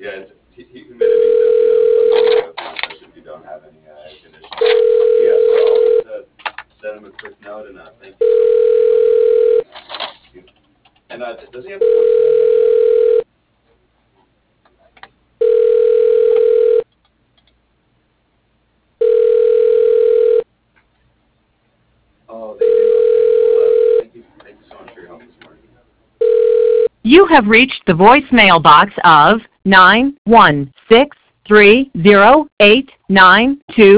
it's humidity stuff, especially if you don't have any air conditioning. Yeah, so I'll just send him a quick note and thank you so much. And does he have a voicemail? Oh, they do. Okay. Well, thank you so much for your help this morning. You have reached the voicemail box of 916308992.